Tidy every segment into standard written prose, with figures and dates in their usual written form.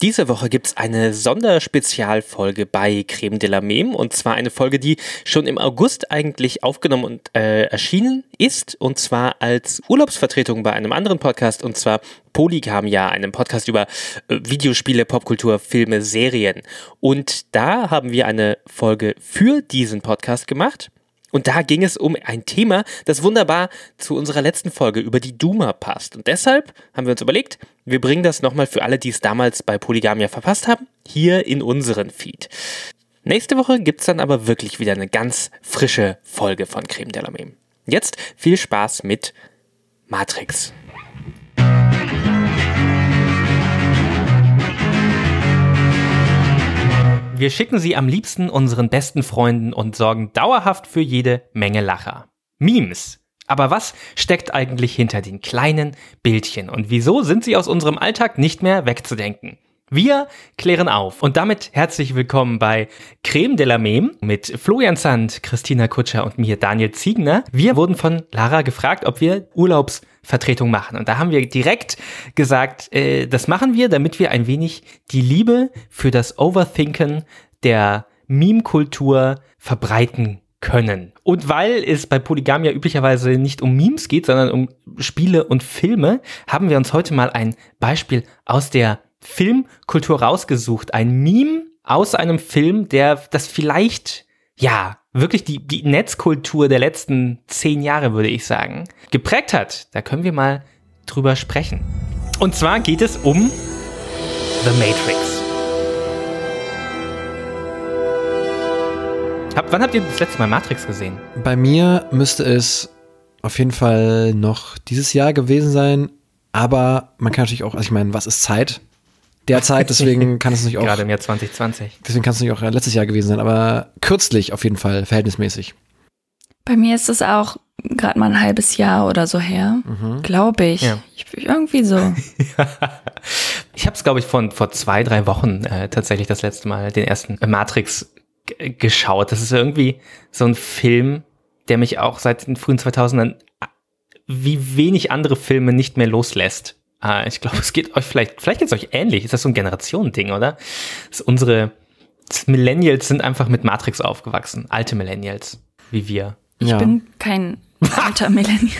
Diese Woche gibt's eine Sonderspezialfolge bei Creme de la Meme, und zwar eine Folge, die schon im August eigentlich aufgenommen und erschienen ist, und zwar als Urlaubsvertretung bei einem anderen Podcast, und zwar Polygamia, einem Podcast über Videospiele, Popkultur, Filme, Serien. Und da haben wir eine Folge für diesen Podcast gemacht. Und da ging es um ein Thema, das wunderbar zu unserer letzten Folge über die Duma passt. Und deshalb haben wir uns überlegt, wir bringen das nochmal für alle, die es damals bei Polygamia verpasst haben, hier in unseren Feed. Nächste Woche gibt's dann aber wirklich wieder eine ganz frische Folge von Creme de la Meme. Jetzt viel Spaß mit Matrix. Wir schicken sie am liebsten unseren besten Freunden und sorgen dauerhaft für jede Menge Lacher. Memes. Aber was steckt eigentlich hinter den kleinen Bildchen und wieso sind sie aus unserem Alltag nicht mehr wegzudenken? Wir klären auf und damit herzlich willkommen bei Creme de la Meme mit Florian Zandt, Christina Kutscher und mir, Daniel Ziegner. Wir wurden von Lara gefragt, ob wir Urlaubsvertretung machen, und da haben wir direkt gesagt, das machen wir, damit wir ein wenig die Liebe für das Overthinken der Meme-Kultur verbreiten können. Und weil es bei Polygamia üblicherweise nicht um Memes geht, sondern um Spiele und Filme, haben wir uns heute mal ein Beispiel aus der Filmkultur rausgesucht. Ein Meme aus einem Film, das vielleicht, ja, wirklich die Netzkultur der letzten 10 Jahre, würde ich sagen, geprägt hat. Da können wir mal drüber sprechen. Und zwar geht es um The Matrix. Wann habt ihr das letzte Mal Matrix gesehen? Bei mir müsste es auf jeden Fall noch dieses Jahr gewesen sein, aber man kann natürlich auch, also ich meine, was ist Zeit? Derzeit, deswegen kann es nicht auch. Gerade im Jahr 2020. Deswegen kann es nicht auch letztes Jahr gewesen sein, aber kürzlich auf jeden Fall, verhältnismäßig. Bei mir ist es auch gerade mal ein halbes Jahr oder so her, glaube ich. Ja. Irgendwie so. Ich habe es, glaube ich, vor 2-3 Wochen tatsächlich das letzte Mal den ersten Matrix geschaut. Das ist irgendwie so ein Film, der mich auch seit den frühen 2000ern wie wenig andere Filme nicht mehr loslässt. Ich glaube, es geht euch vielleicht geht es euch ähnlich. Ist das so ein Generationending, oder? Unsere Millennials sind einfach mit Matrix aufgewachsen. Alte Millennials, wie wir. Ich bin kein alter Millennial.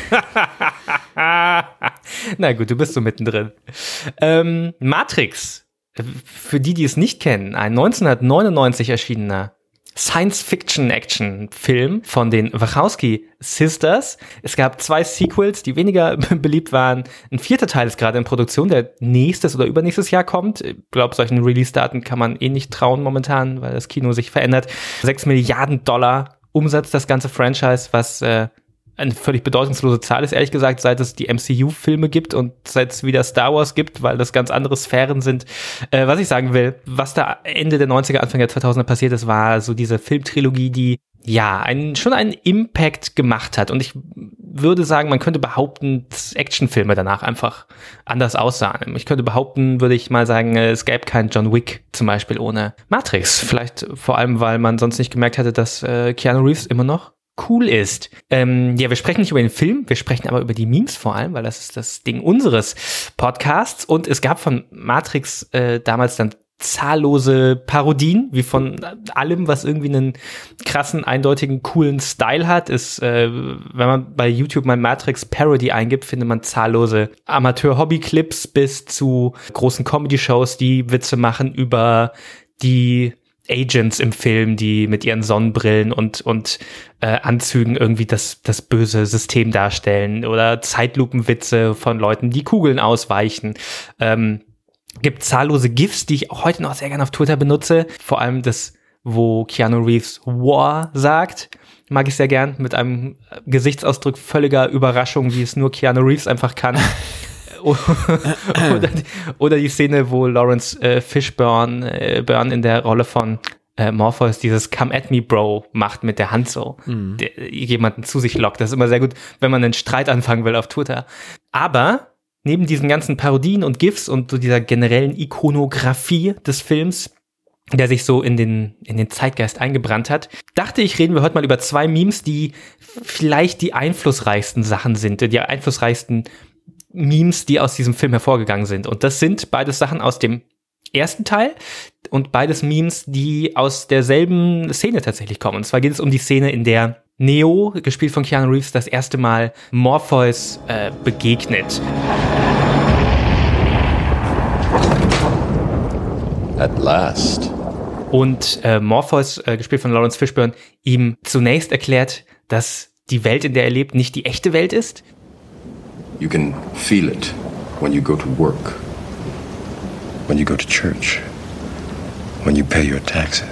Na gut, du bist so mittendrin. Matrix, für die es nicht kennen, ein 1999 erschienener Science-Fiction-Action-Film von den Wachowski-Sisters. Es gab 2 Sequels, die weniger beliebt waren. Ein 4. Teil ist gerade in Produktion, der nächstes oder übernächstes Jahr kommt. Ich glaube, solchen Release-Daten kann man nicht trauen momentan, weil das Kino sich verändert. $6 Milliarden Umsatz, das ganze Franchise, was eine völlig bedeutungslose Zahl ist, ehrlich gesagt, seit es die MCU-Filme gibt und seit es wieder Star Wars gibt, weil das ganz andere Sphären sind. Was ich sagen will, was da Ende der 90er, Anfang der 2000er passiert ist, war so diese Filmtrilogie, die ja schon einen Impact gemacht hat. Und ich würde sagen, man könnte behaupten, dass Actionfilme danach einfach anders aussahen. Ich könnte behaupten, würde ich mal sagen, es gäbe keinen John Wick zum Beispiel ohne Matrix. Vielleicht vor allem, weil man sonst nicht gemerkt hätte, dass Keanu Reeves immer noch cool ist. Wir sprechen nicht über den Film, wir sprechen aber über die Memes vor allem, weil das ist das Ding unseres Podcasts. Und es gab von Matrix damals dann zahllose Parodien, wie von allem, was irgendwie einen krassen, eindeutigen, coolen Style hat. Wenn man bei YouTube mal Matrix Parody eingibt, findet man zahllose Amateur-Hobby-Clips bis zu großen Comedy-Shows, die Witze machen über die Agents im Film, die mit ihren Sonnenbrillen und Anzügen irgendwie das böse System darstellen, oder Zeitlupenwitze von Leuten, die Kugeln ausweichen. Gibt zahllose GIFs, die ich auch heute noch sehr gerne auf Twitter benutze. Vor allem das, wo Keanu Reeves War sagt, mag ich sehr gern, mit einem Gesichtsausdruck völliger Überraschung, wie es nur Keanu Reeves einfach kann. oder die Szene, wo Lawrence Fishburne in der Rolle von Morpheus dieses Come at me, Bro macht mit der Hand so, jemanden zu sich lockt. Das ist immer sehr gut, wenn man einen Streit anfangen will auf Twitter. Aber neben diesen ganzen Parodien und GIFs und so dieser generellen Ikonografie des Films, der sich so in den Zeitgeist eingebrannt hat, dachte ich, reden wir heute mal über 2 Memes, die vielleicht die einflussreichsten Sachen sind, die einflussreichsten Memes, die aus diesem Film hervorgegangen sind. Und das sind beides Sachen aus dem ersten Teil und beides Memes, die aus derselben Szene tatsächlich kommen. Und zwar geht es um die Szene, in der Neo, gespielt von Keanu Reeves, das erste Mal Morpheus begegnet. At last. Und Morpheus, gespielt von Lawrence Fishburne, ihm zunächst erklärt, dass die Welt, in der er lebt, nicht die echte Welt ist. You can feel it when you go to work, when you go to church, when you pay your taxes.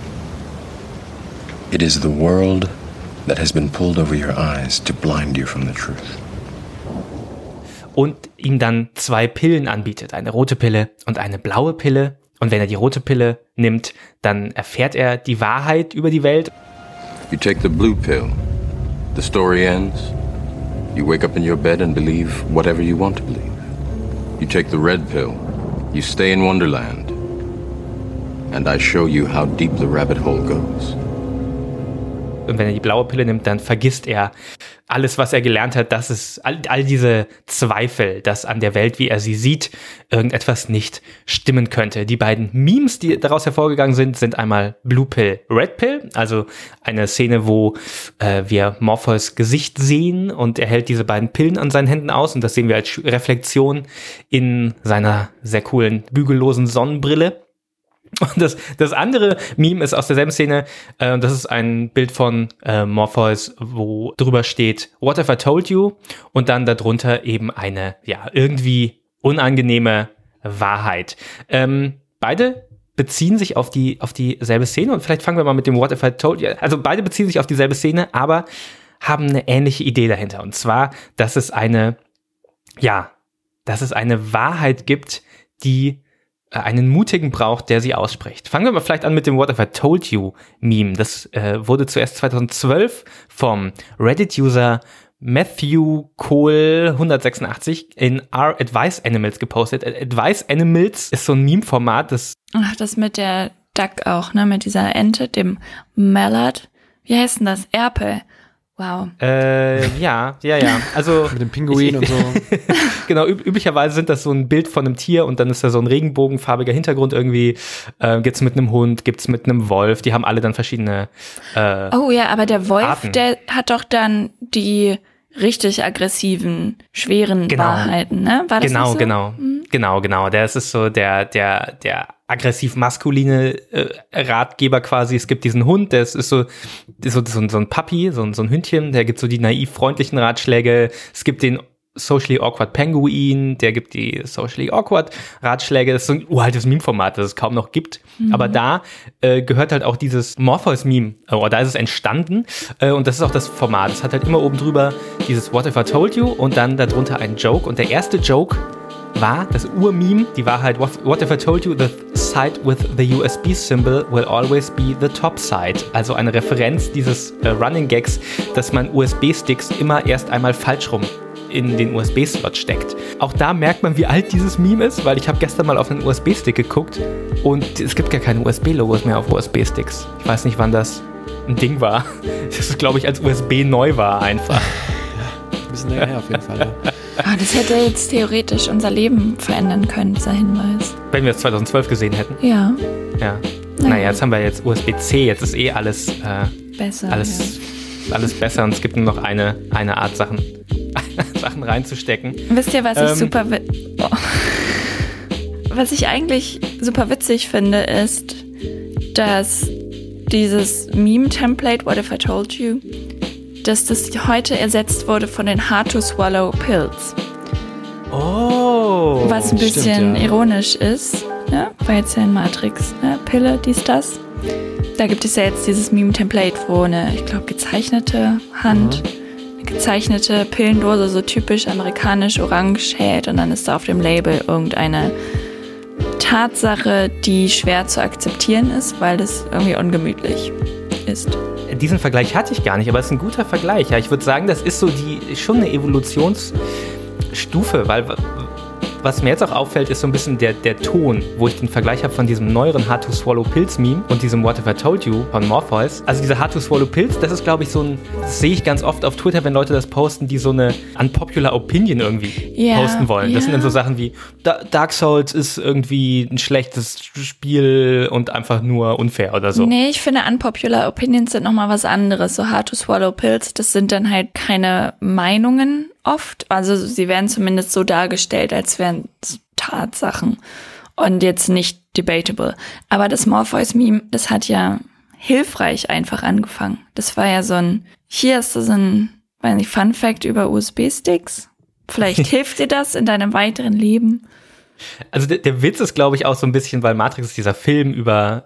It is the world that has been pulled over your eyes to blind you from the truth. Und ihm dann 2 Pillen anbietet, eine rote Pille und eine blaue Pille. Und wenn er die rote Pille nimmt, dann erfährt er die Wahrheit über die Welt. You take the blue pill, the story ends. You wake up in your bed and believe whatever you want to believe. You take the red pill, you stay in Wonderland. And I show you how deep the rabbit hole goes. Und wenn er die blaue Pille nimmt, dann vergisst er alles, was er gelernt hat, dass es all diese Zweifel, dass an der Welt, wie er sie sieht, irgendetwas nicht stimmen könnte. Die beiden Memes, die daraus hervorgegangen sind, sind einmal Blue Pill, Red Pill, also eine Szene, wo wir Morpheus Gesicht sehen und er hält diese beiden Pillen an seinen Händen aus und das sehen wir als Reflexion in seiner sehr coolen, bügellosen Sonnenbrille. Und das andere Meme ist aus derselben Szene, das ist ein Bild von Morpheus, wo drüber steht, What if I told you? Und dann darunter eben eine, ja, irgendwie unangenehme Wahrheit. Beide beziehen sich auf dieselbe Szene und vielleicht fangen wir mal mit dem What if I told you. Also beide beziehen sich auf dieselbe Szene, aber haben eine ähnliche Idee dahinter. Und zwar, dass es eine Wahrheit gibt, die einen Mutigen braucht, der sie ausspricht. Fangen wir mal vielleicht an mit dem What if I told you Meme. Das wurde zuerst 2012 vom Reddit-User Matthew Cole 186 in Our Advice Animals gepostet. Advice Animals ist so ein Meme-Format, das mit der Duck auch, ne? Mit dieser Ente, dem Mallard. Wie heißt denn das? Erpel. Wow. Ja. Also mit dem Pinguin und so. Genau, üblicherweise sind das so ein Bild von einem Tier und dann ist da so ein regenbogenfarbiger Hintergrund irgendwie. Gibt's mit einem Hund, gibt's mit einem Wolf. Die haben alle dann verschiedene Oh ja, aber der Wolf, Arten. Der hat doch dann die richtig aggressiven, schweren Wahrheiten, ne? War das nicht so? Genau. Das ist so der aggressiv maskuline Ratgeber quasi. Es gibt diesen Hund, der ist so ein Puppy, so ein Hündchen, der gibt so die naiv freundlichen Ratschläge. Es gibt den Socially Awkward Penguin, der gibt die Socially Awkward Ratschläge. Das ist so ein uraltes Meme-Format, das es kaum noch gibt. Aber da gehört halt auch dieses Morpheus-Meme, da ist es entstanden. Und das ist auch das Format. Es hat halt immer oben drüber dieses What if I told you und dann darunter ein Joke. Und der erste Joke war das Ur-Meme, die war halt What if I told you the side with the USB symbol will always be the top side. Also eine Referenz dieses Running Gags, dass man USB-Sticks immer erst einmal falsch rum in den USB-Slot steckt. Auch da merkt man, wie alt dieses Meme ist, weil ich habe gestern mal auf einen USB-Stick geguckt und es gibt gar keine USB-Logos mehr auf USB-Sticks. Ich weiß nicht, wann das ein Ding war. Das ist, glaube ich, als USB neu war einfach. Ein bisschen länger her auf jeden Fall, ja. Das hätte jetzt theoretisch unser Leben verändern können, dieser Hinweis. Wenn wir es 2012 gesehen hätten. Ja. Naja, jetzt haben wir jetzt USB-C, jetzt ist alles besser. Alles besser und es gibt nur noch eine Art Sachen reinzustecken. Wisst ihr, was was ich eigentlich super witzig finde, ist, dass dieses Meme-Template, What if I told you, dass das heute ersetzt wurde von den Hard-to-Swallow-Pills. Oh. Was ein bisschen ironisch ist, ja, weil jetzt ja in Matrix, ne, Pille, das. Da gibt es ja jetzt dieses Meme-Template, wo eine, ich glaube, gezeichnete Hand, eine gezeichnete Pillendose, so typisch amerikanisch orange hält und dann ist da auf dem Label irgendeine Tatsache, die schwer zu akzeptieren ist, weil das irgendwie ungemütlich ist. Diesen Vergleich hatte ich gar nicht, aber es ist ein guter Vergleich. Ja, ich würde sagen, das ist so schon eine Evolutionsstufe, weil Was mir jetzt auch auffällt, ist so ein bisschen der Ton, wo ich den Vergleich habe von diesem neueren Hard to Swallow Pills Meme und diesem What If I Told You von Morpheus. Also dieser Hard to Swallow Pills, das ist, glaube ich, das sehe ich ganz oft auf Twitter, wenn Leute das posten, die so eine unpopular Opinion irgendwie posten wollen. Das sind dann so Sachen wie, Dark Souls ist irgendwie ein schlechtes Spiel und einfach nur unfair oder so. Nee, ich finde unpopular Opinions sind nochmal was anderes. So Hard to Swallow Pills, das sind dann halt keine Meinungen oft. Also sie werden zumindest so dargestellt, als wären es Tatsachen und jetzt nicht debatable. Aber das Morpheus-Meme, das hat ja hilfreich einfach angefangen. Das war ja hier hast du so ein, weiß nicht, Fun-Fact über USB-Sticks. Vielleicht hilft dir das in deinem weiteren Leben. Also der Witz ist, glaube ich, auch so ein bisschen, weil Matrix ist dieser Film über,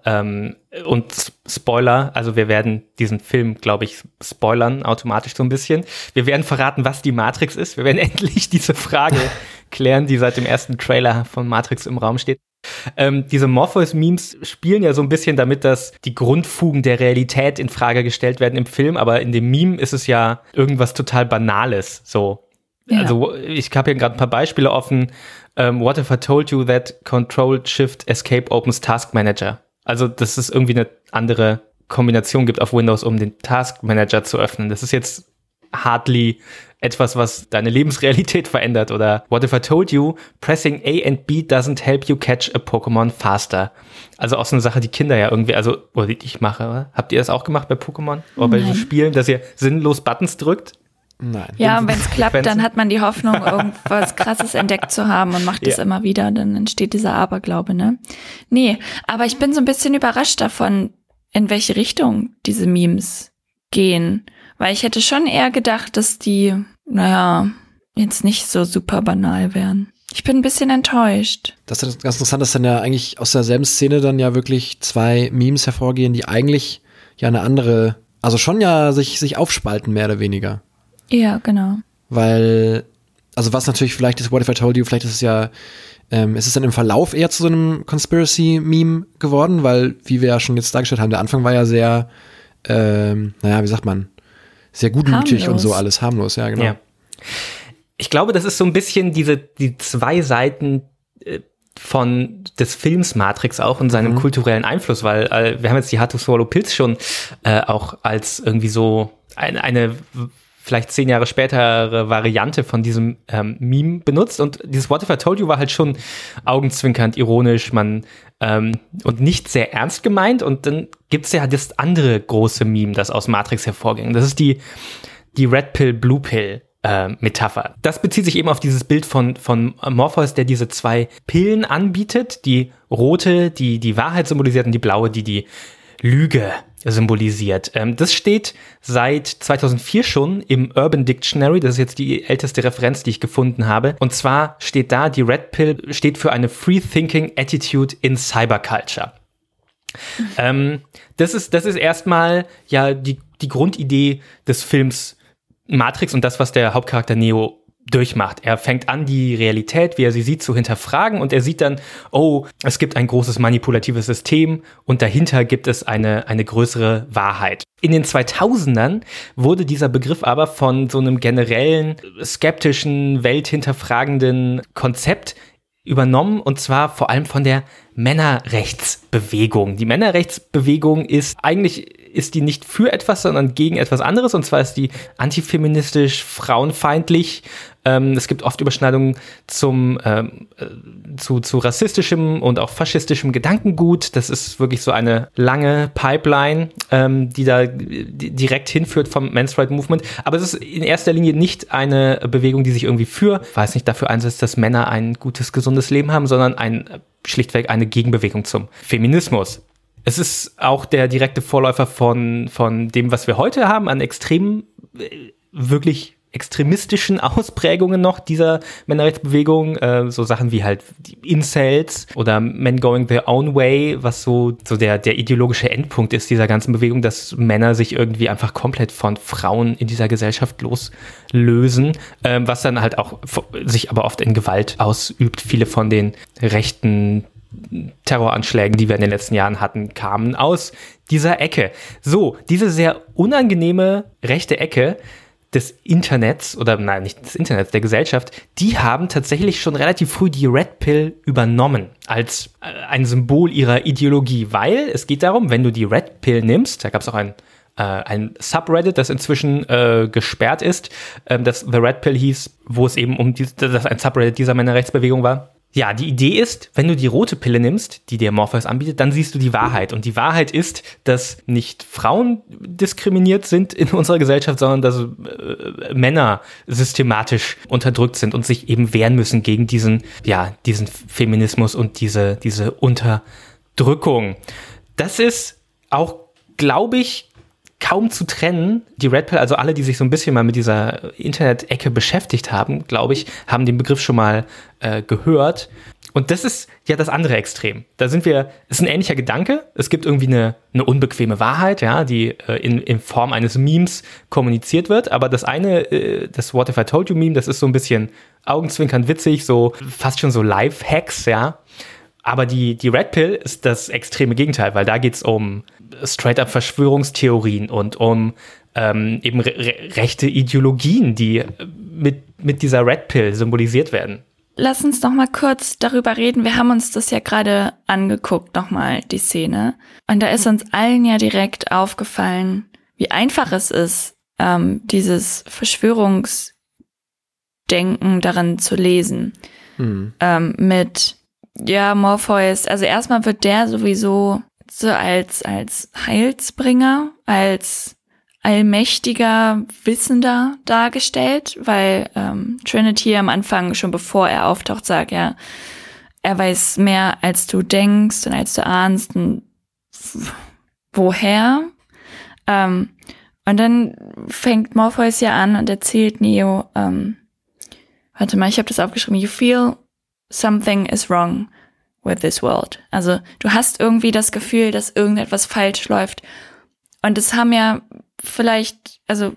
und Spoiler, also wir werden diesen Film, glaube ich, spoilern automatisch so ein bisschen. Wir werden verraten, was die Matrix ist. Wir werden endlich diese Frage klären, die seit dem ersten Trailer von Matrix im Raum steht. Diese Morpheus-Memes spielen ja so ein bisschen damit, dass die Grundfugen der Realität in Frage gestellt werden im Film, aber in dem Meme ist es ja irgendwas total Banales, so. Ja. Also ich habe hier gerade ein paar Beispiele offen. What if I told you that Control-Shift-Escape opens Task Manager? Also, dass es irgendwie eine andere Kombination gibt auf Windows, um den Task Manager zu öffnen. Das ist jetzt hardly etwas, was deine Lebensrealität verändert. Oder what if I told you pressing A and B doesn't help you catch a Pokémon faster? Also auch so eine Sache, die Kinder ja irgendwie, oder die ich mache, oder? Habt ihr das auch gemacht bei Pokémon? Oder bei diesen Spielen, dass ihr sinnlos Buttons drückt? Nein. Ja, und wenn es klappt, dann hat man die Hoffnung, irgendwas Krasses entdeckt zu haben und macht es immer wieder. Dann entsteht dieser Aberglaube, ne? Nee, aber ich bin so ein bisschen überrascht davon, in welche Richtung diese Memes gehen. Weil ich hätte schon eher gedacht, dass die, jetzt nicht so super banal wären. Ich bin ein bisschen enttäuscht. Das ist ganz interessant, dass dann ja eigentlich aus derselben Szene dann ja wirklich zwei Memes hervorgehen, die eigentlich ja eine andere, also schon ja sich aufspalten, mehr oder weniger. Ja, genau. Weil, also was natürlich vielleicht ist, What if I told you, vielleicht ist es ja, ist es dann im Verlauf eher zu so einem Conspiracy-Meme geworden, weil, wie wir ja schon jetzt dargestellt haben, der Anfang war ja sehr, wie sagt man, sehr gutmütig harmlos. Und so alles, harmlos, ja, genau. Ja. Ich glaube, das ist so ein bisschen die zwei Seiten des Films Matrix auch und seinem kulturellen Einfluss, weil wir haben jetzt die Hard to Swallow Pills schon auch als irgendwie so eine vielleicht 10 Jahre spätere Variante von diesem Meme benutzt. Und dieses What if I told you war halt schon augenzwinkernd, ironisch, und nicht sehr ernst gemeint. Und dann gibt's ja das andere große Meme, das aus Matrix hervorging. Das ist die Red Pill, Blue Pill Metapher. Das bezieht sich eben auf dieses Bild von Morpheus, der diese zwei Pillen anbietet. Die rote, die Wahrheit symbolisiert, und die blaue, die Lüge symbolisiert. Das steht seit 2004 schon im Urban Dictionary. Das ist jetzt die älteste Referenz, die ich gefunden habe. Und zwar steht da, die Red Pill steht für eine Free Thinking Attitude in Cyberculture. Das ist erstmal ja die Grundidee des Films Matrix und das, was der Hauptcharakter Neo durchmacht. Er fängt an, die Realität, wie er sie sieht, zu hinterfragen, und er sieht dann, es gibt ein großes manipulatives System und dahinter gibt es eine größere Wahrheit. In den 2000ern wurde dieser Begriff aber von so einem generellen, skeptischen, welthinterfragenden Konzept übernommen, und zwar vor allem von der Männerrechtsbewegung. Die Männerrechtsbewegung ist die nicht für etwas, sondern gegen etwas anderes, und zwar ist die antifeministisch, frauenfeindlich. Es gibt oft Überschneidungen zu rassistischem und auch faschistischem Gedankengut. Das ist wirklich so eine lange Pipeline, die da direkt hinführt vom Men's Rights Movement. Aber es ist in erster Linie nicht eine Bewegung, die sich irgendwie dafür einsetzt, dass Männer ein gutes, gesundes Leben haben, sondern schlichtweg eine Gegenbewegung zum Feminismus. Es ist auch der direkte Vorläufer von dem, was wir heute haben, an wirklich extremistischen Ausprägungen noch dieser Männerrechtsbewegung, so Sachen wie halt die Incels oder Men Going Their Own Way, was so der ideologische Endpunkt ist dieser ganzen Bewegung, dass Männer sich irgendwie einfach komplett von Frauen in dieser Gesellschaft loslösen, was dann halt auch sich aber oft in Gewalt ausübt. Viele von den rechten Terroranschlägen, die wir in den letzten Jahren hatten, kamen aus dieser Ecke. So, diese sehr unangenehme rechte Ecke, des Internets oder nein, nicht des Internets, der Gesellschaft, die haben tatsächlich schon relativ früh die Red Pill übernommen als ein Symbol ihrer Ideologie, weil es geht darum, wenn du die Red Pill nimmst, da gab es auch ein Subreddit, das inzwischen gesperrt ist, das The Red Pill hieß, wo es eben das ein Subreddit dieser Männerrechtsbewegung war. Ja, die Idee ist, wenn du die rote Pille nimmst, die dir Morpheus anbietet, dann siehst du die Wahrheit. Und die Wahrheit ist, dass nicht Frauen diskriminiert sind in unserer Gesellschaft, sondern dass Männer systematisch unterdrückt sind und sich eben wehren müssen gegen diesen Feminismus und diese Unterdrückung. Das ist auch, glaube ich, kaum zu trennen. Die Red Pill, also alle, die sich so ein bisschen mal mit dieser Internet-Ecke beschäftigt haben, glaube ich, haben den Begriff schon mal gehört. Und das ist ja das andere Extrem. Da ist ein ähnlicher Gedanke. Es gibt irgendwie eine unbequeme Wahrheit, ja, die in Form eines Memes kommuniziert wird. Aber das eine, das What If I Told You Meme, das ist so ein bisschen augenzwinkernd witzig, so fast schon so Life-Hacks, ja. Aber die Red Pill ist das extreme Gegenteil, weil da geht's um straight-up Verschwörungstheorien und um eben rechte Ideologien, die mit dieser Red Pill symbolisiert werden. Lass uns noch mal kurz darüber reden. Wir haben uns das ja gerade angeguckt, nochmal die Szene. Und da ist uns allen ja direkt aufgefallen, wie einfach es ist, dieses Verschwörungsdenken darin zu lesen. Mit Morpheus, also erstmal wird der sowieso so als Heilsbringer, als allmächtiger Wissender dargestellt, weil Trinity am Anfang, schon bevor er auftaucht, sagt, ja, er weiß mehr, als du denkst und als du ahnst und woher. Und dann fängt Morpheus ja an und erzählt Neo, warte mal, ich habe das aufgeschrieben, you feel something is wrong with this world. Also du hast irgendwie das Gefühl, dass irgendetwas falsch läuft. Und es haben ja vielleicht, also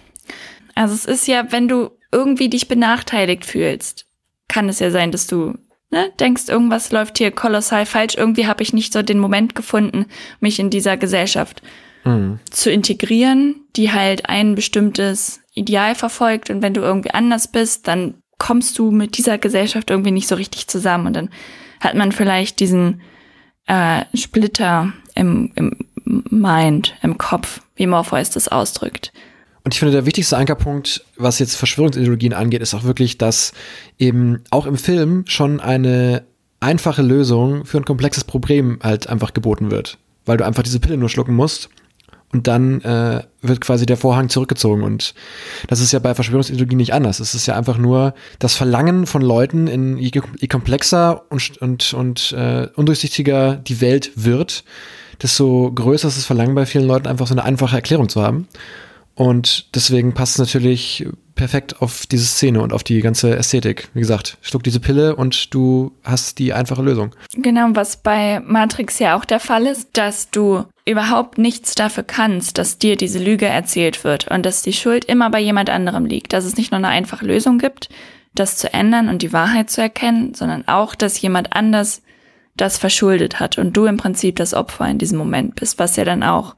es ist ja, wenn du irgendwie dich benachteiligt fühlst, kann es ja sein, dass du denkst, irgendwas läuft hier kolossal falsch. Irgendwie habe ich nicht so den Moment gefunden, mich in dieser Gesellschaft zu integrieren, die halt ein bestimmtes Ideal verfolgt. Und wenn du irgendwie anders bist, dann kommst du mit dieser Gesellschaft irgendwie nicht so richtig zusammen. Und dann hat man vielleicht diesen Splitter im Mind, im Kopf, wie Morpheus das ausdrückt. Und ich finde, der wichtigste Ankerpunkt, was jetzt Verschwörungsideologien angeht, ist auch wirklich, dass eben auch im Film schon eine einfache Lösung für ein komplexes Problem halt einfach geboten wird. Weil du einfach diese Pille nur schlucken musst und dann wird quasi der Vorhang zurückgezogen. Und das ist ja bei Verschwörungsideologien nicht anders. Es ist ja einfach nur das Verlangen von Leuten, je komplexer und undurchsichtiger die Welt wird, desto größer ist das Verlangen bei vielen Leuten, einfach so eine einfache Erklärung zu haben. Und deswegen passt es natürlich perfekt auf diese Szene und auf die ganze Ästhetik. Wie gesagt, schluck diese Pille und du hast die einfache Lösung. Genau, was bei Matrix ja auch der Fall ist, dass du überhaupt nichts dafür kannst, dass dir diese Lüge erzählt wird und dass die Schuld immer bei jemand anderem liegt. Dass es nicht nur eine einfache Lösung gibt, das zu ändern und die Wahrheit zu erkennen, sondern auch, dass jemand anders das verschuldet hat und du im Prinzip das Opfer in diesem Moment bist, was ja dann auch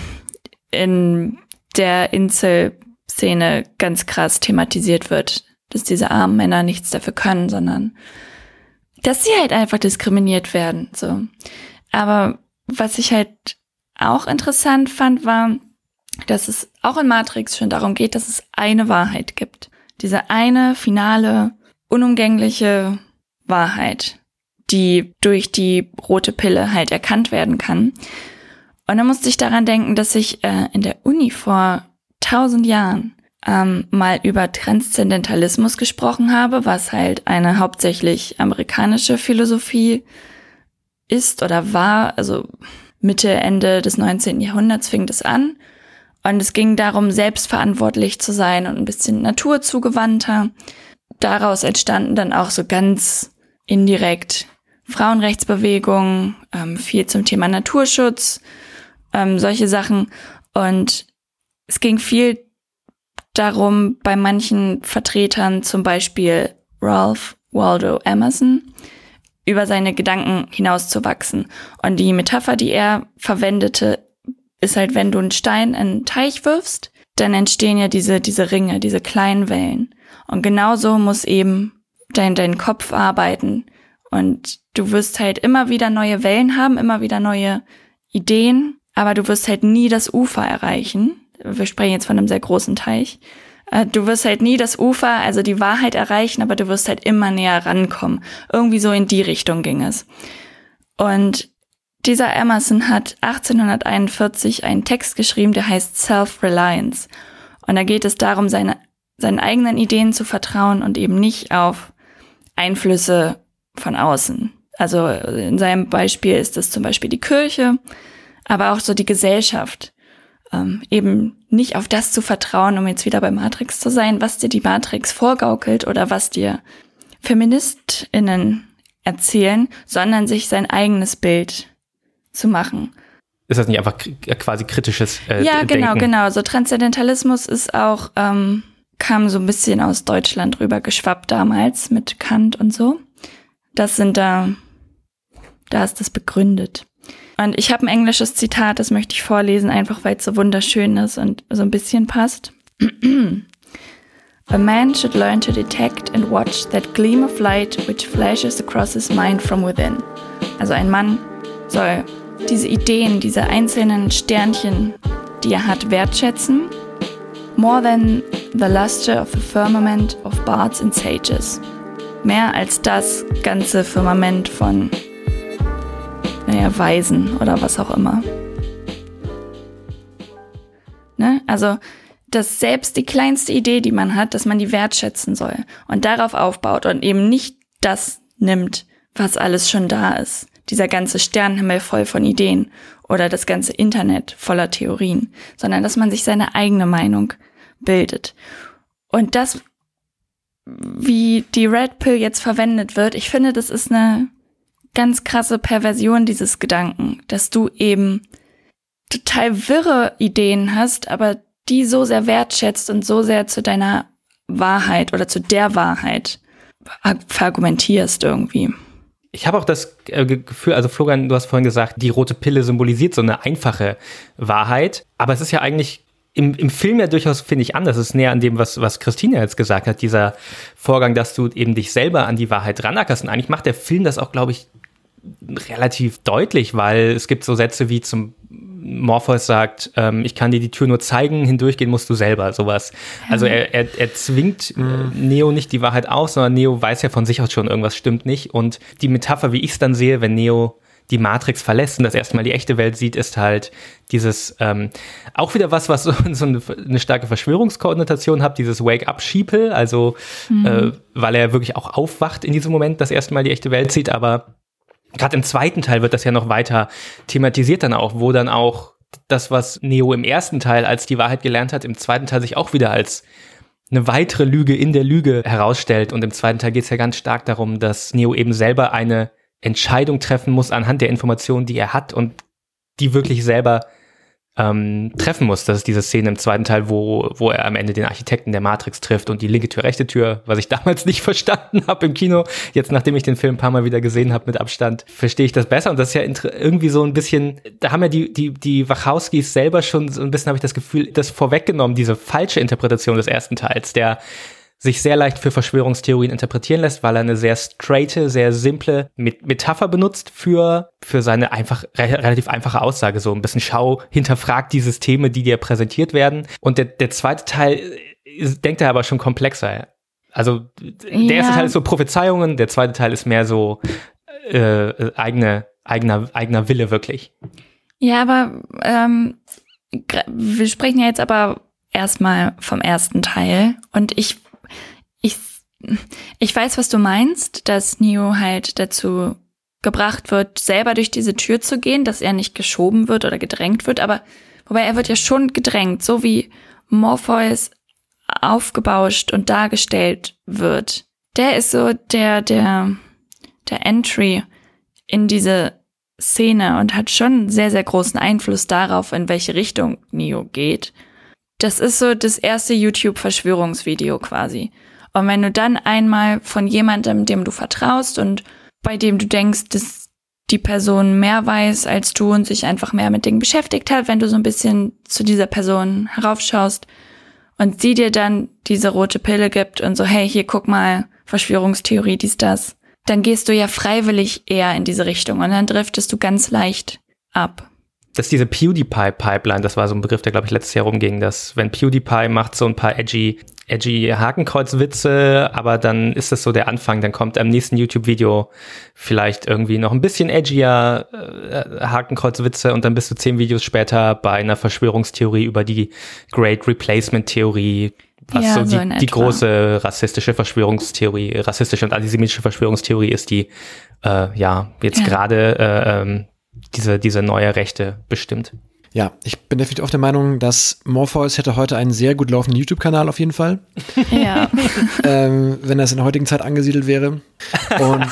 in der Incel-Szene ganz krass thematisiert wird, dass diese armen Männer nichts dafür können, sondern dass sie halt einfach diskriminiert werden. So. Aber was ich halt auch interessant fand, war, dass es auch in Matrix schon darum geht, dass es eine Wahrheit gibt. Diese eine, finale, unumgängliche Wahrheit, die durch die rote Pille halt erkannt werden kann. Und dann musste ich daran denken, dass ich in der Uni vor 1000 Jahren mal über Transzendentalismus gesprochen habe, was halt eine hauptsächlich amerikanische Philosophie ist oder war. Also Mitte, Ende des 19. Jahrhunderts fing das an. Und es ging darum, selbstverantwortlich zu sein und ein bisschen naturzugewandter. Daraus entstanden dann auch so ganz indirekt Frauenrechtsbewegungen, viel zum Thema Naturschutz, solche Sachen. Und es ging viel darum, bei manchen Vertretern, zum Beispiel Ralph Waldo Emerson, über seine Gedanken hinauszuwachsen. Und die Metapher, die er verwendete, ist halt, wenn du einen Stein in einen Teich wirfst, dann entstehen ja diese Ringe, diese kleinen Wellen. Und genauso muss eben dein Kopf arbeiten. Und du wirst halt immer wieder neue Wellen haben, immer wieder neue Ideen, aber du wirst halt nie das Ufer erreichen. Wir sprechen jetzt von einem sehr großen Teich. Du wirst halt nie das Ufer, also die Wahrheit erreichen, aber du wirst halt immer näher rankommen. Irgendwie so in die Richtung ging es. Und dieser Emerson hat 1841 einen Text geschrieben, der heißt Self-Reliance. Und da geht es darum, seinen eigenen Ideen zu vertrauen und eben nicht auf Einflüsse von außen. Also in seinem Beispiel ist es zum Beispiel die Kirche, aber auch so die Gesellschaft. Eben nicht auf das zu vertrauen, um jetzt wieder bei Matrix zu sein, was dir die Matrix vorgaukelt oder was dir FeministInnen erzählen, sondern sich sein eigenes Bild zu machen. Ist das nicht einfach quasi kritisches Ja, Denken? genau. So Transzendentalismus ist auch, kam so ein bisschen aus Deutschland rüber geschwappt damals mit Kant und so. Da ist das begründet. Und ich habe ein englisches Zitat, das möchte ich vorlesen, einfach weil es so wunderschön ist und so ein bisschen passt. A man should learn to detect and watch that gleam of light which flashes across his mind from within. Also ein Mann soll diese Ideen, diese einzelnen Sternchen, die er hat, wertschätzen. More than the luster of the firmament of bards and sages. Mehr als das ganze Firmament von Weisen oder was auch immer. Ne? Also, dass selbst die kleinste Idee, die man hat, dass man die wertschätzen soll und darauf aufbaut und eben nicht das nimmt, was alles schon da ist. Dieser ganze Sternenhimmel voll von Ideen oder das ganze Internet voller Theorien, sondern dass man sich seine eigene Meinung bildet. Und das, wie die Red Pill jetzt verwendet wird, ich finde, das ist eine ganz krasse Perversion dieses Gedanken, dass du eben total wirre Ideen hast, aber die so sehr wertschätzt und so sehr zu deiner Wahrheit oder zu der Wahrheit verargumentierst irgendwie. Ich habe auch das Gefühl, also Florian, du hast vorhin gesagt, die rote Pille symbolisiert so eine einfache Wahrheit, aber es ist ja eigentlich im Film ja durchaus, finde ich, anders. Es ist näher an dem, was Christina jetzt gesagt hat, dieser Vorgang, dass du eben dich selber an die Wahrheit ranackerst. Und eigentlich macht der Film das auch, glaube ich, relativ deutlich, weil es gibt so Sätze wie zum Morpheus sagt, ich kann dir die Tür nur zeigen, hindurchgehen musst du selber, sowas. Ja. Also er zwingt Neo nicht die Wahrheit auf, sondern Neo weiß ja von sich aus schon, irgendwas stimmt nicht. Und die Metapher, wie ich es dann sehe, wenn Neo die Matrix verlässt und das erste Mal die echte Welt sieht, ist halt dieses, auch wieder was so eine starke Verschwörungskonnotation hat, dieses Wake-up-Sheeple, also weil er wirklich auch aufwacht in diesem Moment, das erste Mal die echte Welt sieht, aber gerade im zweiten Teil wird das ja noch weiter thematisiert dann auch, wo dann auch das, was Neo im ersten Teil als die Wahrheit gelernt hat, im zweiten Teil sich auch wieder als eine weitere Lüge in der Lüge herausstellt. Und im zweiten Teil geht es ja ganz stark darum, dass Neo eben selber eine Entscheidung treffen muss anhand der Informationen, die er hat und die wirklich selber treffen muss. Das ist diese Szene im zweiten Teil, wo er am Ende den Architekten der Matrix trifft und die linke Tür, rechte Tür, was ich damals nicht verstanden habe im Kino. Jetzt, nachdem ich den Film ein paar Mal wieder gesehen habe mit Abstand, verstehe ich das besser. Und das ist ja irgendwie so ein bisschen, da haben ja die Wachowskis selber schon so ein bisschen, habe ich das Gefühl, das vorweggenommen, diese falsche Interpretation des ersten Teils, der sich sehr leicht für Verschwörungstheorien interpretieren lässt, weil er eine sehr straighte, sehr simple Metapher benutzt für seine relativ einfache Aussage. So ein bisschen hinterfragt die Systeme, die dir präsentiert werden. Und der zweite Teil denkt er aber schon komplexer. Also der erste Teil ist so Prophezeiungen, der zweite Teil ist mehr so eigener Wille wirklich. Ja, aber wir sprechen ja jetzt aber erstmal vom ersten Teil und ich weiß, was du meinst, dass Neo halt dazu gebracht wird, selber durch diese Tür zu gehen, dass er nicht geschoben wird oder gedrängt wird, aber wobei er wird ja schon gedrängt, so wie Morpheus aufgebauscht und dargestellt wird. Der ist so der Entry in diese Szene und hat schon sehr, sehr großen Einfluss darauf, in welche Richtung Neo geht. Das ist so das erste YouTube-Verschwörungsvideo quasi. Und wenn du dann einmal von jemandem, dem du vertraust und bei dem du denkst, dass die Person mehr weiß als du und sich einfach mehr mit Dingen beschäftigt hat, wenn du so ein bisschen zu dieser Person heraufschaust, und sie dir dann diese rote Pille gibt und so, hey, hier guck mal, Verschwörungstheorie, dies, das, dann gehst du ja freiwillig eher in diese Richtung und dann driftest du ganz leicht ab. Das ist diese PewDiePie-Pipeline, das war so ein Begriff, der, glaube ich, letztes Jahr rumging, dass wenn PewDiePie macht so ein paar edgy Hakenkreuzwitze, aber dann ist das so der Anfang, dann kommt am nächsten YouTube-Video vielleicht irgendwie noch ein bisschen edgier Hakenkreuzwitze und dann bist du 10 Videos später bei einer Verschwörungstheorie über die Great Replacement-Theorie, was Ja, so so in die etwa. große rassistische und antisemitische Verschwörungstheorie ist, die jetzt gerade diese neue Rechte bestimmt. Ja, ich bin definitiv auf der Meinung, dass Morpheus hätte heute einen sehr gut laufenden YouTube-Kanal auf jeden Fall, Ja. wenn das in der heutigen Zeit angesiedelt wäre. Und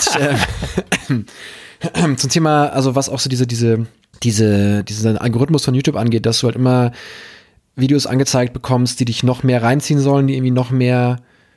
zum Thema, also was auch so diesen Algorithmus von YouTube angeht, dass du halt immer Videos angezeigt bekommst, die dich noch mehr reinziehen sollen, die irgendwie noch mehr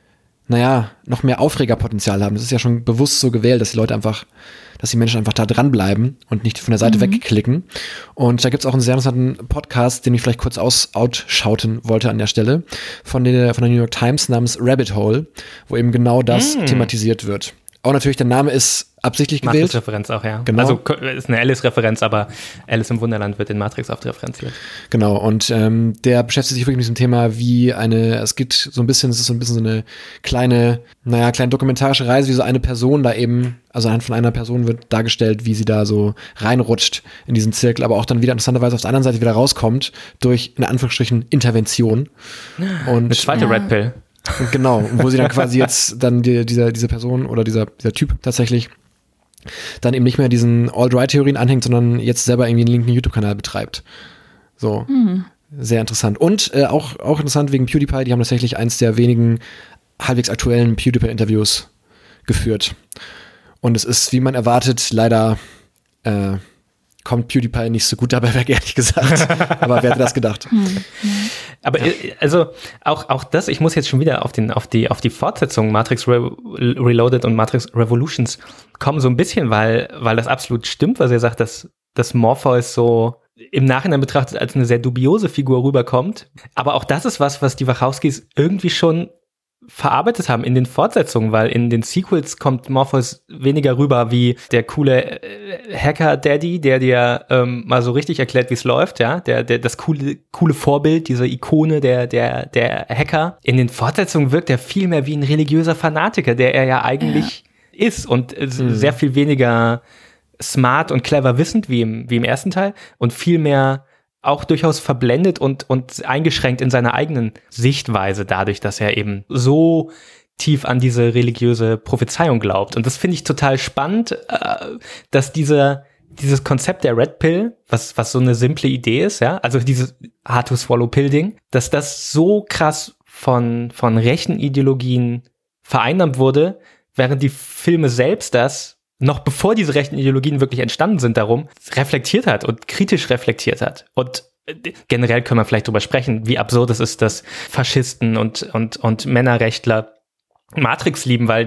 Aufregerpotenzial haben. Das ist ja schon bewusst so gewählt, dass die Menschen einfach da dranbleiben und nicht von der Seite wegklicken. Und da gibt's auch einen sehr interessanten Podcast, den ich vielleicht kurz outschauten wollte an der Stelle, von der New York Times namens Rabbit Hole, wo eben genau das thematisiert wird. Auch natürlich, der Name ist absichtlich gewählt. Matrix-Referenz auch, ja. Genau. Also ist eine Alice-Referenz, aber Alice im Wunderland wird in Matrix oft referenziert. Genau, und der beschäftigt sich wirklich mit diesem Thema, es ist so ein bisschen so eine kleine dokumentarische Reise, wie so eine Person da eben, also anhand von einer Person wird dargestellt, wie sie da so reinrutscht in diesen Zirkel, aber auch dann wieder interessanterweise auf der anderen Seite wieder rauskommt durch, in Anführungsstrichen, Intervention. Und Eine zweite Red Pill. und genau, wo sie dann quasi jetzt dann diese Person oder dieser Typ tatsächlich dann eben nicht mehr diesen Alt-Right-Theorien anhängt, sondern jetzt selber irgendwie einen linken YouTube-Kanal betreibt. So, sehr interessant. Und auch interessant wegen PewDiePie, die haben tatsächlich eins der wenigen halbwegs aktuellen PewDiePie-Interviews geführt. Und es ist, wie man erwartet, leider kommt PewDiePie nicht so gut dabei weg, ehrlich gesagt. Aber wer hätte das gedacht? Aber also auch das, ich muss jetzt schon wieder auf die Fortsetzung Matrix Reloaded und Matrix Revolutions kommen, so ein bisschen, weil das absolut stimmt, was er sagt, dass Morpheus so im Nachhinein betrachtet als eine sehr dubiose Figur rüberkommt. Aber auch das ist was die Wachowskis irgendwie schon verarbeitet haben in den Fortsetzungen, weil in den Sequels kommt Morpheus weniger rüber wie der coole Hacker-Daddy, der dir mal so richtig erklärt, wie es läuft, ja, das coole Vorbild, diese Ikone der Hacker. In den Fortsetzungen wirkt er viel mehr wie ein religiöser Fanatiker, der er ja eigentlich ist und sehr viel weniger smart und clever wissend wie im ersten Teil und viel mehr auch durchaus verblendet und eingeschränkt in seiner eigenen Sichtweise dadurch, dass er eben so tief an diese religiöse Prophezeiung glaubt. Und das finde ich total spannend, dass dieses Konzept der Red Pill, was so eine simple Idee ist, ja, also dieses Hard-to-Swallow-Pill-Ding, dass das so krass von rechten Ideologien vereinnahmt wurde, während die Filme selbst das noch bevor diese rechten Ideologien wirklich entstanden sind, darum reflektiert hat und kritisch reflektiert hat. Und generell können wir vielleicht drüber sprechen, wie absurd es ist, dass Faschisten und Männerrechtler Matrix lieben, weil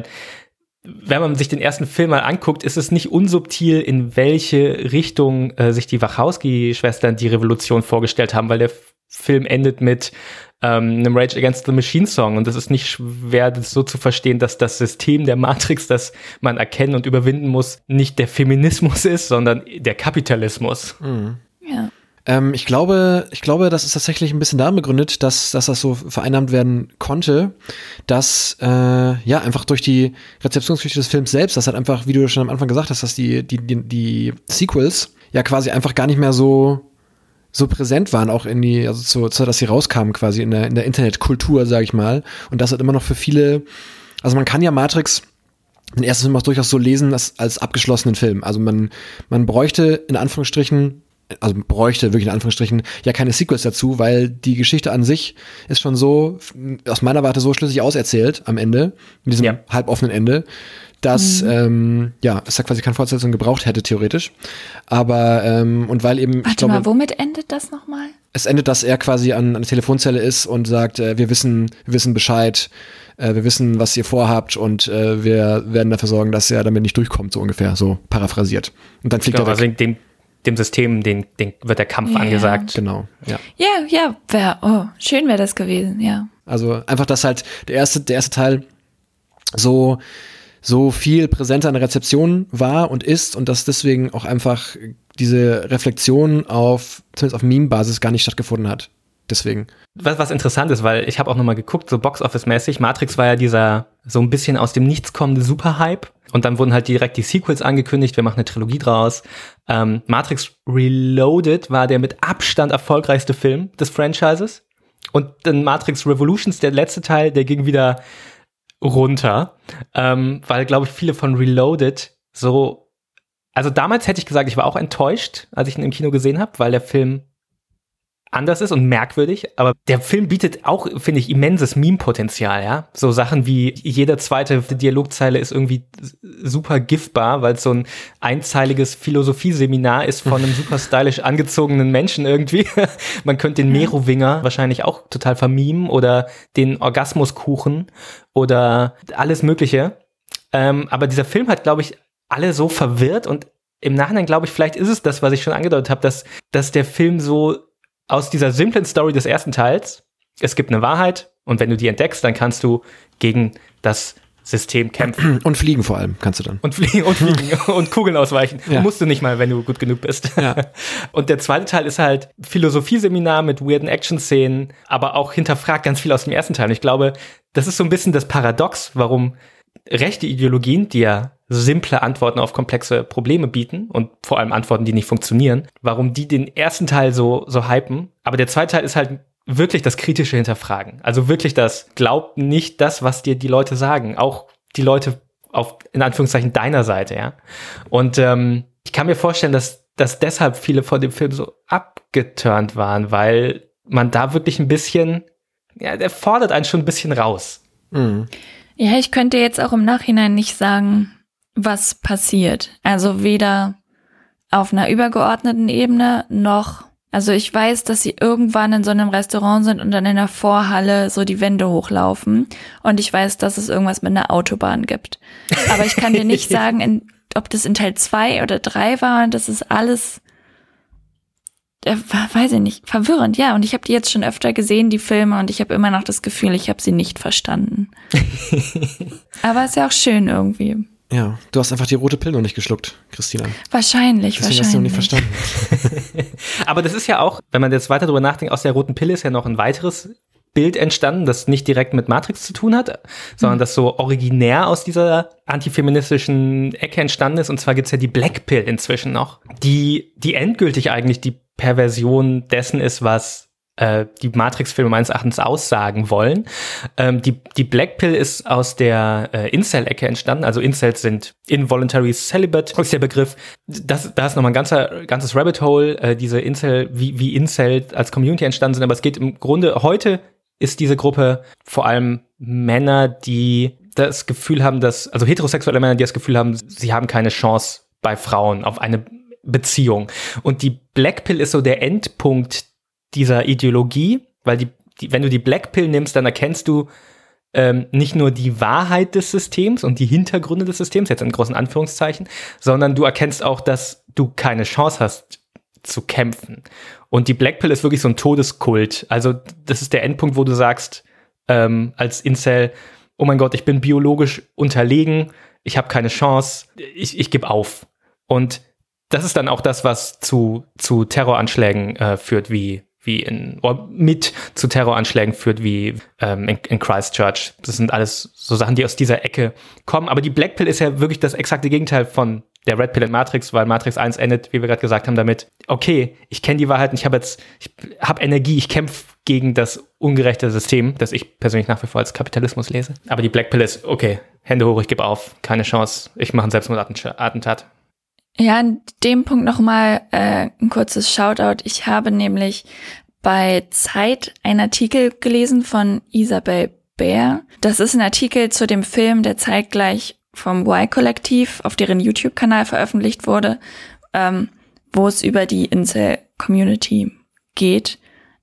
wenn man sich den ersten Film mal anguckt, ist es nicht unsubtil, in welche Richtung sich die Wachowski-Schwestern die Revolution vorgestellt haben, weil der Film endet mit einem Rage Against the Machine Song und es ist nicht schwer, das so zu verstehen, dass das System der Matrix, das man erkennen und überwinden muss, nicht der Feminismus ist, sondern der Kapitalismus. Ja. Ich glaube, das ist tatsächlich ein bisschen daran begründet, dass das so vereinnahmt werden konnte, dass einfach durch die Rezeptionsgeschichte des Films selbst, das hat einfach, wie du schon am Anfang gesagt hast, dass die Sequels ja quasi einfach gar nicht mehr so präsent waren, auch zur Zeit, dass sie rauskamen, quasi in der Internetkultur, sag ich mal. Und das hat immer noch für viele, also man kann ja Matrix, den ersten Film auch durchaus so lesen, als abgeschlossenen Film. Also man bräuchte wirklich in Anführungsstrichen, ja keine Sequels dazu, weil die Geschichte an sich ist schon so, aus meiner Warte so schlüssig auserzählt am Ende, mit diesem halboffenen Ende, dass es da quasi keine Fortsetzung gebraucht hätte, theoretisch. Aber, und weil eben, Warte mal, womit endet das nochmal? Es endet, dass er quasi an der Telefonzelle ist und sagt, wir wissen Bescheid, wir wissen, was ihr vorhabt und wir werden dafür sorgen, dass er damit nicht durchkommt, so ungefähr, so paraphrasiert. Und dann fliegt er weg. Also dem System, den wird der Kampf angesagt. Genau, ja. Ja, schön wäre das gewesen, ja. Also einfach, dass halt der erste Teil so viel präsenter an der Rezeption war und ist und dass deswegen auch einfach diese Reflexion zumindest auf Meme-Basis gar nicht stattgefunden hat. Deswegen. Was interessant ist, weil ich habe auch nochmal geguckt, so Box-Office-mäßig, Matrix war ja dieser so ein bisschen aus dem Nichts kommende Super-Hype und dann wurden halt direkt die Sequels angekündigt, wir machen eine Trilogie draus. Matrix Reloaded war der mit Abstand erfolgreichste Film des Franchises und dann Matrix Revolutions, der letzte Teil, der ging wieder runter, weil, glaube ich, viele von Reloaded also damals hätte ich gesagt, ich war auch enttäuscht, als ich ihn im Kino gesehen habe, weil der Film anders ist und merkwürdig, aber der Film bietet auch, finde ich, immenses Meme-Potenzial, ja. So Sachen wie jede zweite Dialogzeile ist irgendwie super giftbar, weil es so ein einzeiliges Philosophieseminar ist von einem super stylisch angezogenen Menschen irgendwie. Man könnte den Merowinger wahrscheinlich auch total vermemen oder den Orgasmuskuchen oder alles Mögliche. Aber dieser Film hat, glaube ich, alle so verwirrt und im Nachhinein, glaube ich, vielleicht ist es das, was ich schon angedeutet habe, dass der Film so aus dieser simplen Story des ersten Teils, es gibt eine Wahrheit und wenn du die entdeckst, dann kannst du gegen das System kämpfen. Und fliegen vor allem kannst du dann. Und fliegen und Kugeln ausweichen. Ja. Musst du nicht mal, wenn du gut genug bist. Ja. Und der zweite Teil ist halt Philosophieseminar mit weirden Action-Szenen, aber auch hinterfragt ganz viel aus dem ersten Teil. Und ich glaube, das ist so ein bisschen das Paradox, warum rechte Ideologien, die ja simple Antworten auf komplexe Probleme bieten und vor allem Antworten, die nicht funktionieren, warum die den ersten Teil so hypen. Aber der zweite Teil ist halt wirklich das kritische Hinterfragen. Also wirklich das, glaub nicht das, was dir die Leute sagen. Auch die Leute auf, in Anführungszeichen, deiner Seite, ja. Und ich kann mir vorstellen, dass deshalb viele von dem Film so abgeturnt waren, weil man da wirklich ein bisschen, ja, der fordert einen schon ein bisschen raus. Mhm. Ja, ich könnte jetzt auch im Nachhinein nicht sagen, was passiert. Also weder auf einer übergeordneten Ebene noch, also ich weiß, dass sie irgendwann in so einem Restaurant sind und dann in der Vorhalle so die Wände hochlaufen und ich weiß, dass es irgendwas mit einer Autobahn gibt. Aber ich kann dir nicht sagen, ob das in Teil 2 oder 3 war und das ist alles, weiß ich nicht, verwirrend, ja. Und ich habe die jetzt schon öfter gesehen, die Filme, und ich habe immer noch das Gefühl, ich habe sie nicht verstanden. Aber ist ja auch schön irgendwie. Ja, du hast einfach die rote Pille noch nicht geschluckt, Christina. Wahrscheinlich. Deswegen hast du noch nicht verstanden. Aber das ist ja auch, wenn man jetzt weiter drüber nachdenkt, aus der roten Pille ist ja noch ein weiteres Bild entstanden, das nicht direkt mit Matrix zu tun hat, sondern das so originär aus dieser antifeministischen Ecke entstanden ist. Und zwar gibt's ja die Black Pill inzwischen noch, die endgültig eigentlich die Perversion dessen ist, was die Matrix-Filme meines Erachtens aussagen wollen. Die Black Pill ist aus der Incel-Ecke entstanden. Also Incels sind Involuntary Celibate, ist der Begriff. Da ist nochmal ein ganzes Rabbit Hole, diese Incel, wie Incel als Community entstanden sind. Aber es geht im Grunde, heute ist diese Gruppe vor allem Männer, die das Gefühl haben, also heterosexuelle Männer, die das Gefühl haben, sie haben keine Chance bei Frauen auf eine Beziehung. Und die Black Pill ist so der Endpunkt dieser Ideologie, weil wenn du die Black Pill nimmst, dann erkennst du nicht nur die Wahrheit des Systems und die Hintergründe des Systems, jetzt in großen Anführungszeichen, sondern du erkennst auch, dass du keine Chance hast zu kämpfen. Und die Black Pill ist wirklich so ein Todeskult. Also das ist der Endpunkt, wo du sagst, als Incel, oh mein Gott, ich bin biologisch unterlegen, ich habe keine Chance, ich gebe auf. Und das ist dann auch das, was zu Terroranschlägen führt, mit zu Terroranschlägen führt, wie in Christchurch. Das sind alles so Sachen, die aus dieser Ecke kommen. Aber die Black Pill ist ja wirklich das exakte Gegenteil von der Red Pill in Matrix, weil Matrix 1 endet, wie wir gerade gesagt haben, damit, okay, ich kenne die Wahrheit und ich habe Energie, ich kämpfe gegen das ungerechte System, das ich persönlich nach wie vor als Kapitalismus lese. Aber die Black Pill ist, okay, Hände hoch, ich gebe auf, keine Chance, ich mache ein Selbstmordattentat. Ja, an dem Punkt nochmal ein kurzes Shoutout. Ich habe nämlich bei Zeit einen Artikel gelesen von Isabel Bär. Das ist ein Artikel zu dem Film, der zeitgleich vom Y-Kollektiv auf deren YouTube-Kanal veröffentlicht wurde, wo es über die Incel-Community geht,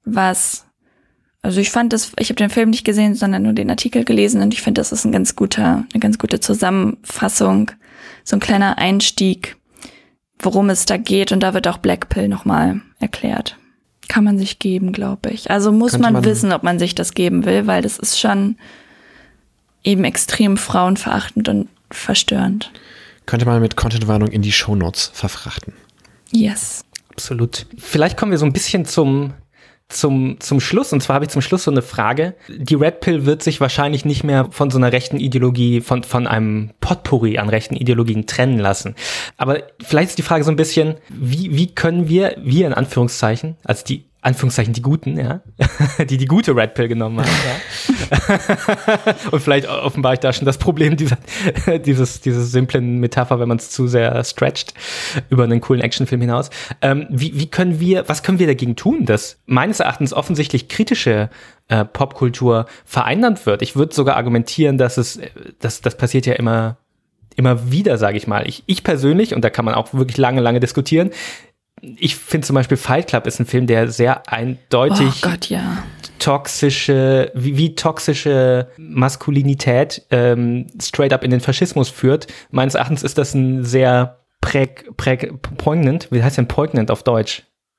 also ich habe den Film nicht gesehen, sondern nur den Artikel gelesen und ich finde, das ist eine ganz gute Zusammenfassung, so ein kleiner Einstieg, worum es da geht. Und da wird auch Black Pill nochmal erklärt. Kann man sich geben, glaube ich. Also muss man wissen, ob man sich das geben will, weil das ist schon eben extrem frauenverachtend und verstörend. Könnte man mit Contentwarnung in die Shownotes verfrachten. Yes. Absolut. Vielleicht kommen wir so ein bisschen zum Schluss. Und zwar habe ich zum Schluss so eine Frage. Die Red Pill wird sich wahrscheinlich nicht mehr von so einer rechten Ideologie, von einem Potpourri an rechten Ideologien trennen lassen. Aber vielleicht ist die Frage so ein bisschen, wie können wir in Anführungszeichen, also die Guten, ja, die gute Red Pill genommen haben, ja. Und vielleicht offenbare ich da schon das Problem dieses simplen Metapher, wenn man es zu sehr stretcht, über einen coolen Actionfilm hinaus. Was können wir dagegen tun, dass meines Erachtens offensichtlich kritische Popkultur vereinnahmt wird? Ich würde sogar argumentieren, dass das passiert ja immer wieder, sage ich mal. Ich persönlich, und da kann man auch wirklich lange diskutieren, ich finde zum Beispiel Fight Club ist ein Film, der sehr eindeutig toxische Maskulinität straight up in den Faschismus führt. Meines Erachtens ist das ein sehr poignant, wie heißt denn poignant auf Deutsch?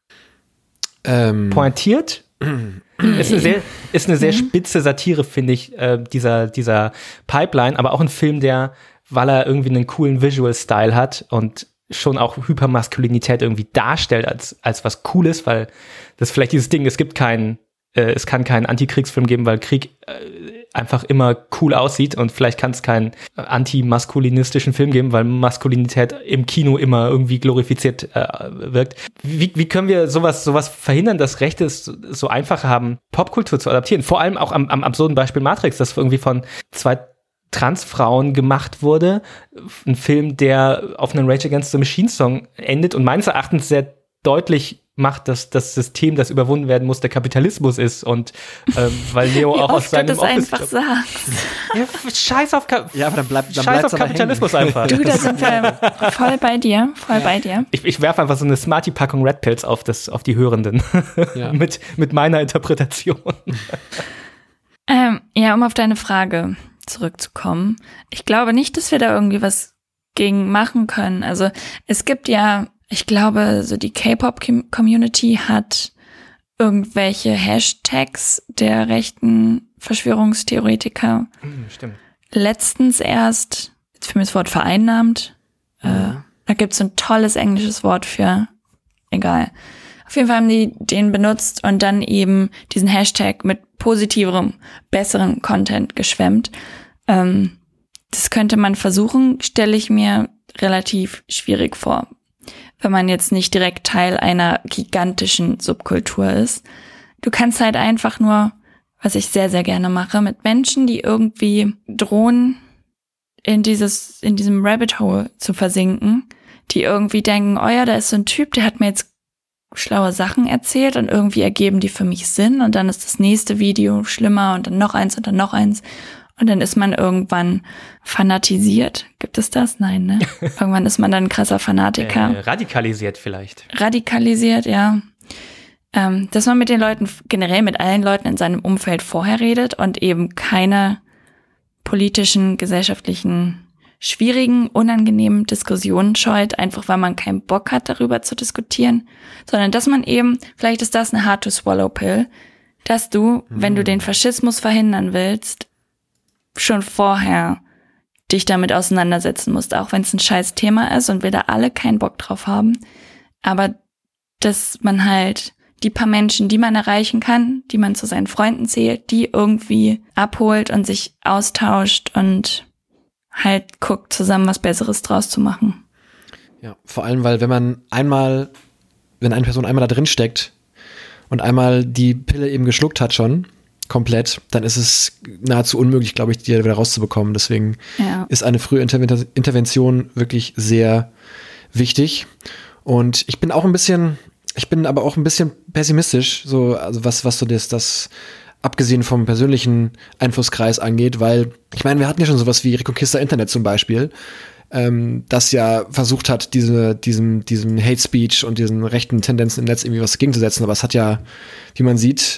Pointiert? Ist eine sehr spitze Satire, finde ich, dieser Pipeline, aber auch ein Film, der, weil er irgendwie einen coolen Visual-Style hat und schon auch Hypermaskulinität irgendwie darstellt als was Cooles, weil das vielleicht dieses Ding, es kann keinen Antikriegsfilm geben, weil Krieg einfach immer cool aussieht, und vielleicht kann es keinen antimaskulinistischen Film geben, weil Maskulinität im Kino immer irgendwie glorifiziert wirkt. Wie können wir sowas verhindern, dass Rechte es so einfach haben, Popkultur zu adaptieren? Vor allem auch am absurden Beispiel Matrix, das irgendwie von 2 Transfrauen gemacht wurde. Ein Film, der auf einen Rage Against the Machine Song endet und meines Erachtens sehr deutlich macht, dass das System, das überwunden werden muss, der Kapitalismus ist, und weil Neo auch aus seinem Office einfach sagst. Ja, scheiß auf Kapitalismus einfach. Du, da sind wir voll bei dir, bei dir. Ich werfe einfach so eine Smarty-Packung Red Pills auf die Hörenden mit meiner Interpretation. Um auf deine Frage zurückzukommen. Ich glaube nicht, dass wir da irgendwie was gegen machen können. Also es gibt ja, ich glaube, so die K-Pop-Community hat irgendwelche Hashtags der rechten Verschwörungstheoretiker. Stimmt. Letztens erst, jetzt für mich das Wort vereinnahmt, da gibt's ein tolles englisches Wort für, egal. Auf jeden Fall haben die den benutzt und dann eben diesen Hashtag mit positiverem, besserem Content geschwemmt. Das könnte man versuchen, stelle ich mir relativ schwierig vor, wenn man jetzt nicht direkt Teil einer gigantischen Subkultur ist. Du kannst halt einfach nur, was ich sehr, sehr gerne mache, mit Menschen, die irgendwie drohen, in diesem Rabbit Hole zu versinken, die irgendwie denken, oh ja, da ist so ein Typ, der hat mir jetzt schlaue Sachen erzählt und irgendwie ergeben die für mich Sinn, und dann ist das nächste Video schlimmer und dann noch eins und dann noch eins, und dann ist man irgendwann fanatisiert. Gibt es das? Nein, ne? Irgendwann ist man dann ein krasser Fanatiker. Radikalisiert vielleicht. Radikalisiert, ja. Dass man mit den Leuten, generell mit allen Leuten in seinem Umfeld vorher redet und eben keine politischen, gesellschaftlichen, schwierigen, unangenehmen Diskussionen scheut, einfach weil man keinen Bock hat, darüber zu diskutieren, sondern dass man eben, vielleicht ist das eine Hard-to-Swallow-Pill, dass du, wenn du den Faschismus verhindern willst, schon vorher dich damit auseinandersetzen musst, auch wenn es ein scheiß Thema ist und wir da alle keinen Bock drauf haben, aber dass man halt die paar Menschen, die man erreichen kann, die man zu seinen Freunden zählt, die irgendwie abholt und sich austauscht und halt guckt, zusammen was Besseres draus zu machen. Ja, vor allem, weil wenn eine Person einmal da drin steckt und einmal die Pille eben geschluckt hat schon, komplett, dann ist es nahezu unmöglich, glaube ich, die wieder rauszubekommen. Deswegen ist eine frühe Intervention wirklich sehr wichtig. Und ich bin aber auch ein bisschen pessimistisch, so, also was so das abgesehen vom persönlichen Einflusskreis angeht, weil, ich meine, wir hatten ja schon sowas wie Reconquista Internet zum Beispiel, das ja versucht hat, diesem Hate Speech und diesen rechten Tendenzen im Netz irgendwie was gegenzusetzen, aber es hat ja, wie man sieht,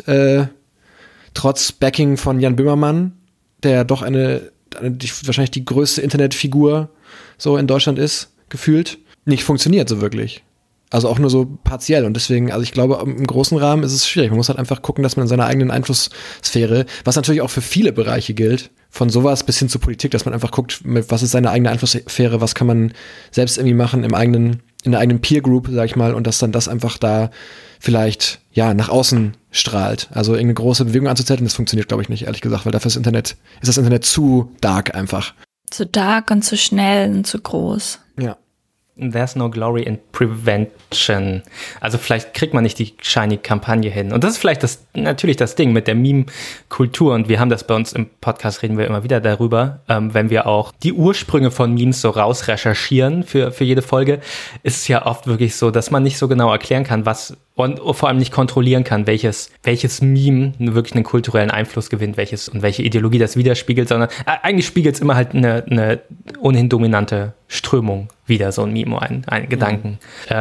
trotz Backing von Jan Böhmermann, der doch wahrscheinlich die größte Internetfigur so in Deutschland ist, gefühlt, nicht funktioniert so wirklich. Also auch nur so partiell. Und deswegen, also ich glaube, im großen Rahmen ist es schwierig. Man muss halt einfach gucken, dass man in seiner eigenen Einflusssphäre, was natürlich auch für viele Bereiche gilt, von sowas bis hin zur Politik, dass man einfach guckt, was ist seine eigene Einflusssphäre, was kann man selbst irgendwie machen in der eigenen Peer Group, sag ich mal, und dass dann das einfach da vielleicht, ja, nach außen strahlt. Also irgendeine große Bewegung anzuzetteln, das funktioniert, glaube ich, nicht, ehrlich gesagt, weil dafür ist das Internet zu dark einfach. Zu dark und zu schnell und zu groß. Ja. There's no glory in prevention. Also vielleicht kriegt man nicht die shiny Kampagne hin. Und das ist vielleicht natürlich das Ding mit der Meme-Kultur. Und wir haben das bei uns im Podcast, reden wir immer wieder darüber, wenn wir auch die Ursprünge von Memes so rausrecherchieren für jede Folge, ist es ja oft wirklich so, dass man nicht so genau erklären kann, was und vor allem nicht kontrollieren kann, welches Meme wirklich einen kulturellen Einfluss gewinnt, und welche Ideologie das widerspiegelt, sondern eigentlich spiegelt es immer halt eine ohnehin dominante Strömung wider, so ein Meme, ein Gedanken.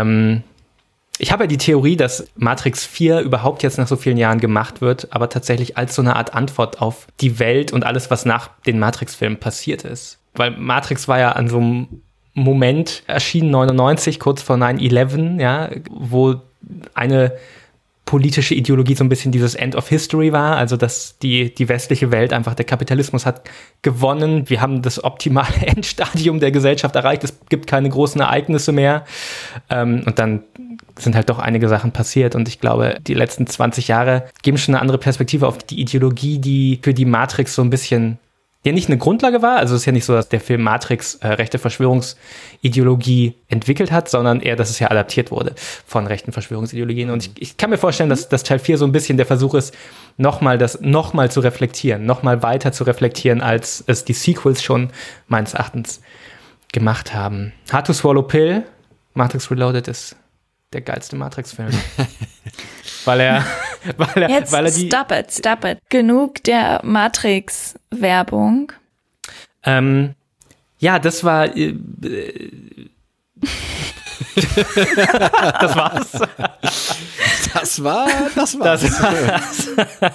Ich habe ja die Theorie, dass Matrix 4 überhaupt jetzt nach so vielen Jahren gemacht wird, aber tatsächlich als so eine Art Antwort auf die Welt und alles, was nach den Matrix-Filmen passiert ist. Weil Matrix war ja an so einem Moment erschienen, 99, kurz vor 9/11, ja, wo eine politische Ideologie so ein bisschen dieses End of History war, also dass die westliche Welt einfach, der Kapitalismus hat gewonnen, wir haben das optimale Endstadium der Gesellschaft erreicht, es gibt keine großen Ereignisse mehr, und dann sind halt doch einige Sachen passiert und ich glaube, die letzten 20 Jahre geben schon eine andere Perspektive auf die Ideologie, die für die Matrix so ein bisschen ja nicht eine Grundlage war, also es ist ja nicht so, dass der Film Matrix rechte Verschwörungsideologie entwickelt hat, sondern eher, dass es ja adaptiert wurde von rechten Verschwörungsideologien. Und ich kann mir vorstellen, dass Teil 4 so ein bisschen der Versuch ist, nochmal zu reflektieren, nochmal weiter zu reflektieren, als es die Sequels schon meines Erachtens gemacht haben. Hard to Swallow Pill, Matrix Reloaded ist der geilste Matrix-Film. weil er die... Stop it. Genug der Matrix-Werbung. Ja, das war... das war's. Das war's.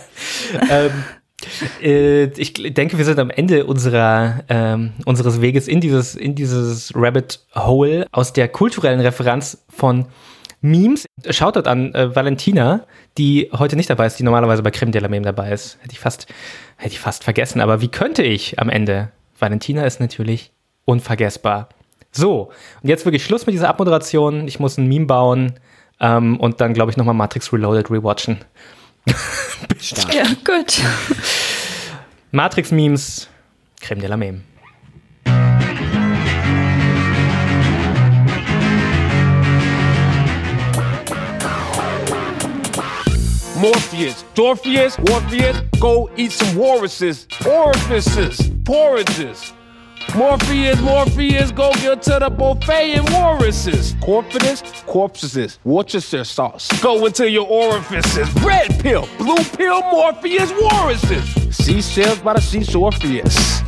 Ich denke, wir sind am Ende unseres Weges in dieses Rabbit Hole aus der kulturellen Referenz von Memes. Schaut dort an Valentina, die heute nicht dabei ist, die normalerweise bei Creme de la Meme dabei ist. Hätte ich fast vergessen, aber wie könnte ich am Ende? Valentina ist natürlich unvergessbar. So, und jetzt wirklich Schluss mit dieser Abmoderation. Ich muss ein Meme bauen und dann, glaube ich, nochmal Matrix Reloaded rewatchen. Ja, gut. Matrix-Memes, Creme de la Meme. Morpheus, Dorpheus, Orpheus, go eat some orifices, porridges. Morpheus, go get to the buffet and orifices. Corpses, Worcestershire sauce. Go into your orifices. Red pill, blue pill, Morpheus, orifices. Seashells by the seashore, Orpheus.